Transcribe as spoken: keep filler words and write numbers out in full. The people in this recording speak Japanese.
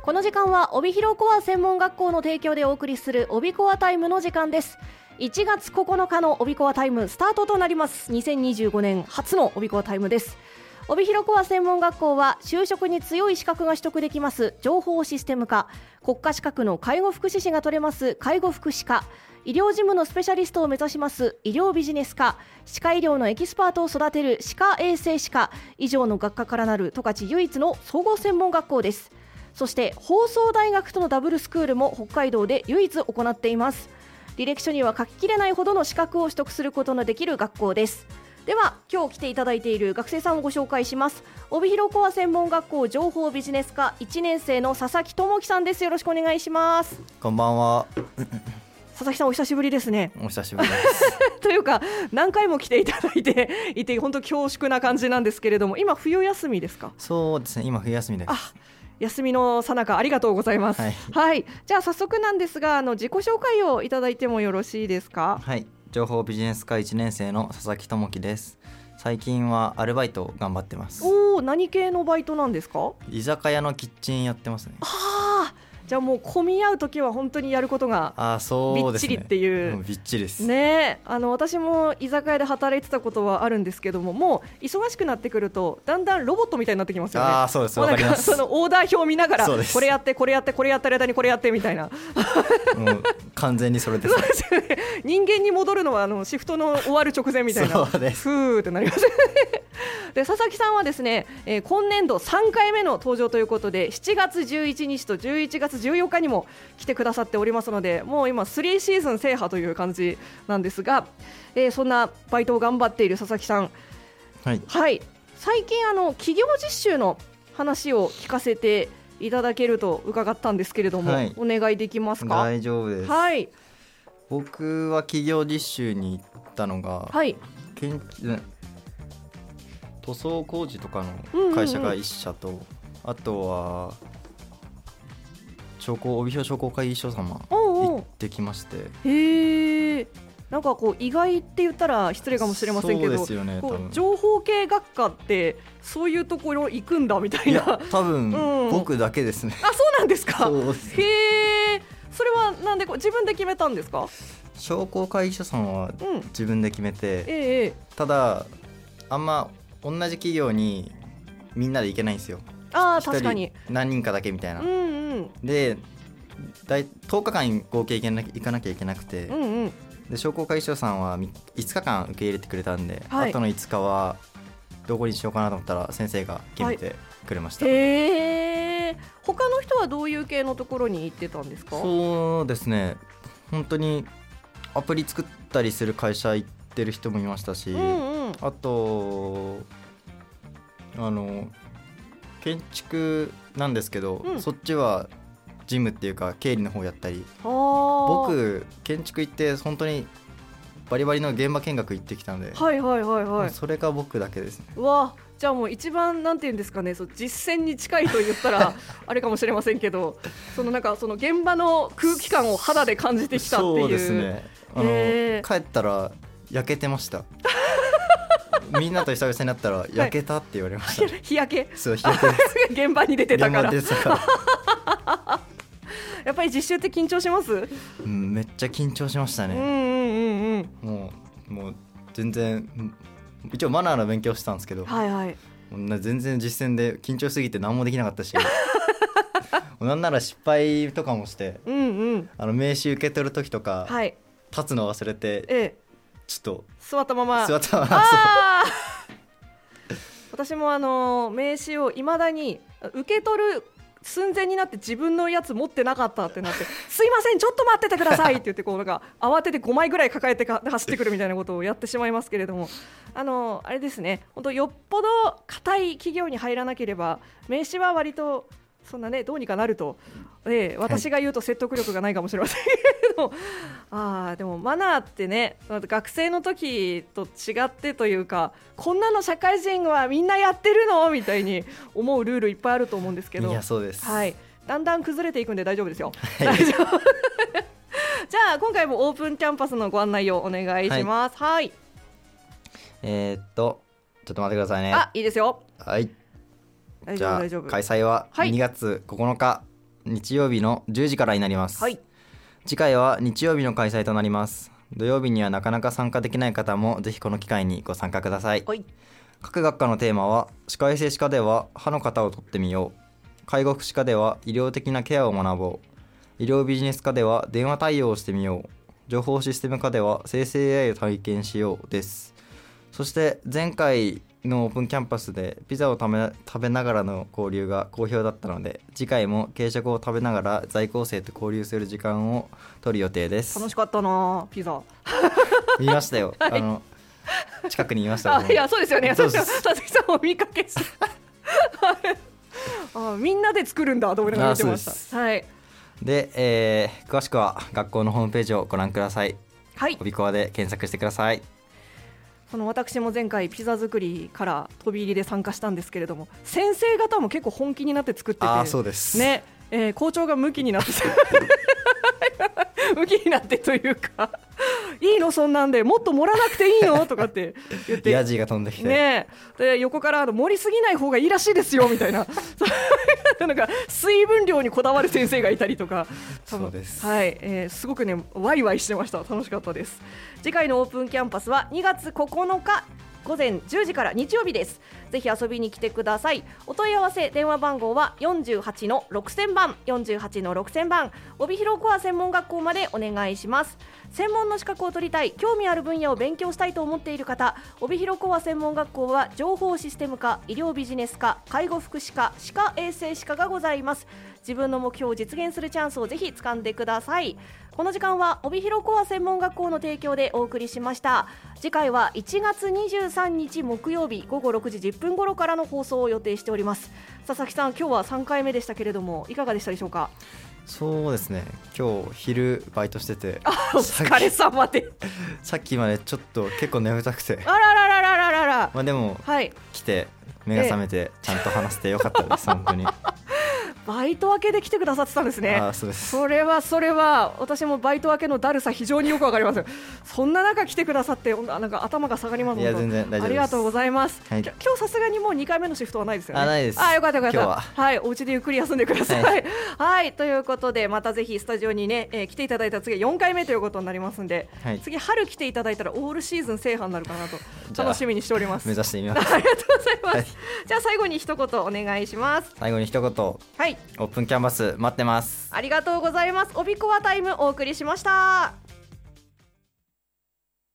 この時間は帯広コア専門学校の提供でお送りする帯コアタイムの時間です。いちがつここのかの帯コアタイムスタートとなります。にせんにじゅうごねん初の帯コアタイムです。帯広コア専門学校は就職に強い資格が取得できます情報システム科、国家資格の介護福祉士が取れます介護福祉科、医療事務のスペシャリストを目指します医療ビジネス科、歯科医療のエキスパートを育てる歯科衛生士科、以上の学科からなる十勝唯一の総合専門学校です。そして放送大学とのダブルスクールも北海道で唯一行っています。履歴書には書ききれないほどの資格を取得することのできる学校です。では今日来ていただいている学生さんをご紹介します。帯広コア専門学校情報ビジネス科いちねん生の佐々木智樹さんです。よろしくお願いします。 こんばんは。 佐々木さんお久しぶりですね。 お久しぶりですというか何回も来ていただいていて本当恐縮な感じなんですけれども、今冬休みですか？ そうですね、今冬休みです。 あ、休みの最中ありがとうございます。はい、はい、じゃあ早速なんですが、あの自己紹介をいただいてもよろしいですか？ はい、情報ビジネス科いちねん生の佐々木智樹です。最近はアルバイト頑張ってます。 おー、何系のバイトなんですか？ 居酒屋のキッチンやってますね。 あー、じゃあもう混み合うときは本当にやることがびっちりっていう。 もうびっちりですね。あの私も居酒屋で働いてたことはあるんですけども、もう忙しくなってくるとだんだんロボットみたいになってきますよね。 あー、そうです、わかります。 そのオーダー表を見ながらこれやってこれやってこれやった間にこれやってみたいなもう完全にそれです。 そうですよね。人間に戻るのはあのシフトの終わる直前みたいな。 そうです。 ふーってなりますで佐々木さんはですね、えー、今年度さんかいめの登場ということで、しちがつじゅういちにちとじゅういちがつじゅうよっかにも来てくださっておりますので、もう今さんシーズン制覇という感じなんですが、えー、そんなバイトを頑張っている佐々木さん、 はい、 はい、最近あの企業実習の話を聞かせていただけると伺ったんですけれども、はい、お願いできますか？ 大丈夫です。 はい、 僕は企業実習に行ったのが、 はい、 建塗装工事とかの会社がいっ社と、うんうんうん、あとは商工帯広商工会議所様行ってきまして。 へー、なんかこう意外って言ったら失礼かもしれませんけど、 そうですよね、 こう情報系学科ってそういうところ行くんだみたいな。 いや多分、うん、僕だけですね。 あ、そうなんですか？ そうです。 へー、それはなんでこう自分で決めたんですか？ 商工会議所さんは自分で決めて、うん、 えー、 ただあんま同じ企業にみんなで行けないんですよ。 あー、確かに何人かだけみたいな、 うんうん、 でだいとおかかん合計行けな行かなきゃいけなくて、 うんうん、で商工会議所さんはいつかかん受け入れてくれたんで、はい、あとのいつかはどこにしようかなと思ったら先生が決めてくれました。 はい、へー、他の人はどういう系のところに行ってたんですか？ そうですね、本当にアプリ作ったりする会社行ってる人もいましたし、うんうん、あとあの建築なんですけど、うん、そっちは事務っていうか経理の方やったり。僕建築行って本当にバリバリの現場見学行ってきたので、 はいはいはいはい、 それが僕だけですね。 うわ、じゃあもう一番なんていうんですかね、そう実践に近いと言ったらあれかもしれませんけどそのなんかその現場の空気感を肌で感じてきたっていう。 そうですね、あの帰ったら焼けてましたみんなと久々になったら焼けたって言われました、はい、 日焼け。 そう、日焼けです現場に出てたから。 現場出てたからやっぱり実習って緊張します？ うん、めっちゃ緊張しましたね。 うんうんうんうん、もう、もう全然一応マナーの勉強してたんですけど、 はいはい、 もう全然実践で緊張しすぎて何もできなかったしなんなら失敗とかもして、うんうん、あの名刺受け取る時とか、はい、立つの忘れて、ええ、ちょっと座ったまま座ったままあ私もあの名刺をいまだに受け取る寸前になって自分のやつ持ってなかったってなってすいませんちょっと待っててくださいって言ってこうなんか慌ててごまいぐらい抱えてか走ってくるみたいなことをやってしまいますけれども、あのあれですね、本当よっぽど固い企業に入らなければ名刺は割とそんなねどうにかなると、えー、私が言うと説得力がないかもしれませんけどあでもマナーってね学生の時と違ってというか、こんなの社会人はみんなやってるのみたいに思うルールいっぱいあると思うんですけど、 いやそうです、 はい、だんだん崩れていくんで大丈夫ですよ、 はい、 大丈夫じゃあ今回もオープンキャンパスのご案内をお願いします。はい、はい、 えー、っとちょっと待ってくださいね。 あ、いいですよ。 はい、 大じゃあ丈夫大丈夫。 開催はにがつここのか、 日曜日のじゅうじからになります、 はい、 次回は日曜日の開催となります。土曜日にはなかなか参加できない方もぜひこの機会にご参加ください、 はい、 各学科のテーマは歯科衛生士科では歯の型を取ってみよう、介護福祉科では医療的なケアを学ぼう、医療ビジネス科では電話対応をしてみよう、情報システム科では生成 エーアイ を体験しようです。そして前回のオープンキャンパスでピザを食べ、食べながらの交流が好評だったので、次回も軽食を食べながら在校生と交流する時間を取る予定です。 楽しかったなピザ言いましたよ、はい、あの近くにいましたあいやそうですよね、佐々木さんを見かけしあみんなで作るんだと思いながら見てました。はい、 で、えー、詳しくは学校のホームページをご覧ください。 はい、 オビコアで検索してください。 その私も前回ピザ作りから飛び入りで参加したんですけれども、先生方も結構本気になって作ってて、 あそうですね、えー、校長がムキになってムキになってというかいいのそんなんでもっと盛らなくていいのとかって言ってヤジが飛んできて、 ね、で横からあの盛りすぎない方がいいらしいですよみたいななんか水分量にこだわる先生がいたりとか、 そうです、 はいえー、すごくねワイワイしてました。楽しかったです。次回のオープンキャンパスはにがつここのか午前じゅうじから日曜日です。ぜひ遊びに来てください。お問い合わせ電話番号はよんじゅうはちのろくせんばん よんじゅうはちのろくせんばん、帯広コア専門学校までお願いします。専門の資格を取りたい、興味ある分野を勉強したいと思っている方、帯広コア専門学校は情報システム科、医療ビジネス科、介護福祉科、歯科衛生士科がございます。自分の目標を実現するチャンスをぜひ掴んでください。この時間は帯広コア専門学校の提供でお送りしました。次回はいちがつにじゅうさんにち木曜日ごごろくじじゅっぷん頃からの放送を予定しております。佐々木さん、今日はさんかいめでしたけれどもいかがでしたでしょうか？ そうですね、今日昼バイトしててお疲れ様でさっきまでちょっと結構眠たくてあららららららら、 まあでも、はい、来て目が覚めてちゃんと話してよかったです、本当にバイト明けで来てくださってたんですね。 あそうです。 それはそれは私もバイト明けのだるさ非常によくわかります。そんな中来てくださってなんか頭が下がります。 いや全然大丈夫です。 ありがとうございます、はい、今日さすがにもうにかいめのシフトはないですよね。 あないです。 あよかったよかった。 今日ははい、お家でゆっくり休んでください、はいはい、ということでまたぜひスタジオにね、えー、来ていただいたら次はよんかいめということになりますんで、はい、次春来ていただいたらオールシーズン制覇になるかなと楽しみにしております。 目指してみます。 ありがとうございます、はい、じゃあ最後に一言お願いします。 最後に一言、はい、オープンキャンバス待ってます。 ありがとうございます。帯コアタイムお送りしました。